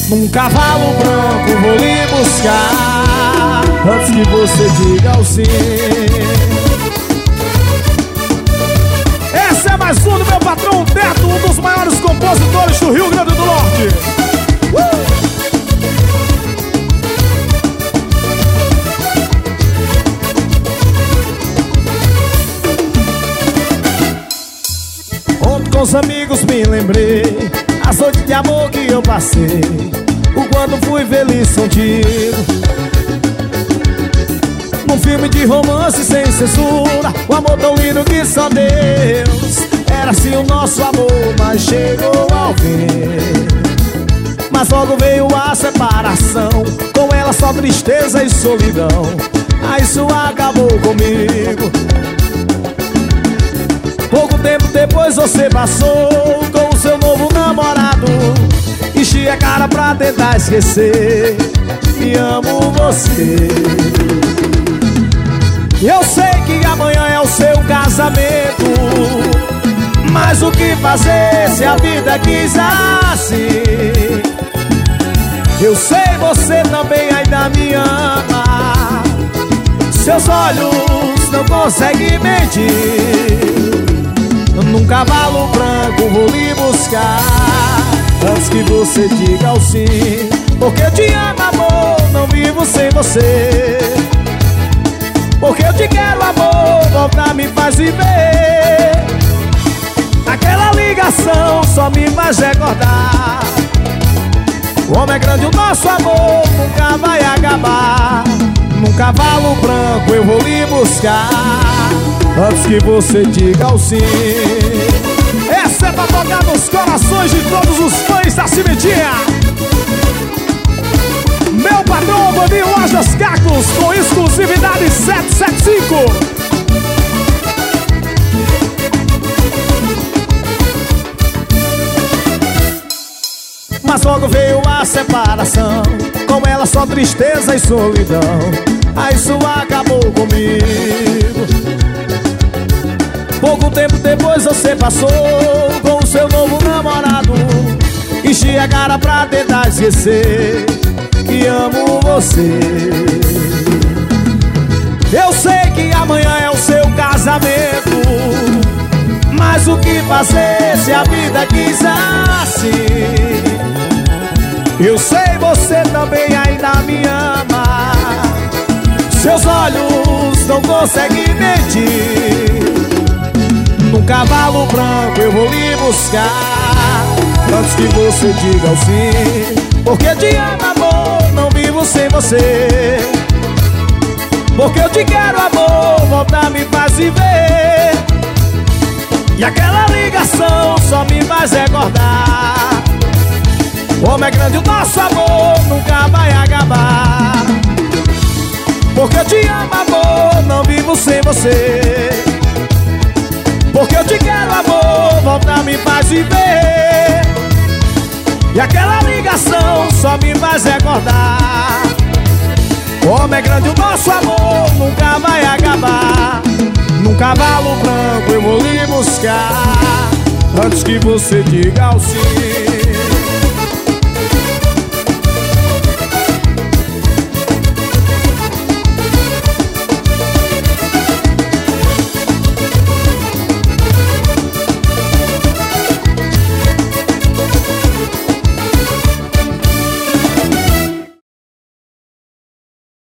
Num cavalo branco vou lhe buscar, antes que você diga o sim. Esse é mais um do meu patrão Teto, um dos maiores compositores do Rio Grande do Norte. Ontem com os amigos me lembrei as noites de amor que eu passei, o quando fui feliz contigo. Num filme de romance sem censura, o amor tão lindo que só Deus. Era assim o nosso amor, mas chegou ao fim. Mas logo veio a separação, com ela só tristeza e solidão. Aí isso acabou comigo. Pouco tempo depois você passou com o seu novo namorado. Enchi a cara pra tentar esquecer, e amo você. Eu sei que amanhã é o seu casamento, mas o que fazer se a vida quis assim? Eu sei você também ainda me ama, seus olhos não conseguem mentir. Num cavalo branco vou lhe buscar, antes que você diga o sim. Porque eu te amo, amor, não vivo sem você. Porque eu te quero, amor, voltar me faz viver. Aquela ligação só me faz recordar. O homem é grande, o nosso amor nunca vai acabar. Num cavalo branco eu vou lhe buscar, antes que você diga o sim. Essa é pra tocar nos corações de todos os fãs da Cimentinha. Meu patrão Vaninho Lojas Cactos, com exclusividade 775. Mas logo veio a separação, com ela só tristeza e solidão. Aí isso acabou comigo. Pouco tempo depois você passou com o seu novo namorado. Enchi a cara pra tentar esquecer, que amo você. Eu sei que amanhã é o seu casamento, mas o que fazer se a vida quis assim? Eu sei você também ainda me ama, seus olhos não conseguem mentir. Num cavalo branco eu vou lhe buscar, antes que você diga o sim. Porque eu te amo, amor, não vivo sem você. Porque eu te quero, amor, voltar me faz viver. E aquela ligação só me faz recordar. O homem é grande, o nosso amor nunca vai acabar. Porque eu te amo, amor, não vivo sem você. Porque eu te quero, amor, voltar me faz viver. E aquela ligação só me faz recordar. O homem é grande, o nosso amor nunca vai acabar. Num cavalo branco eu vou lhe buscar, antes que você diga o sim.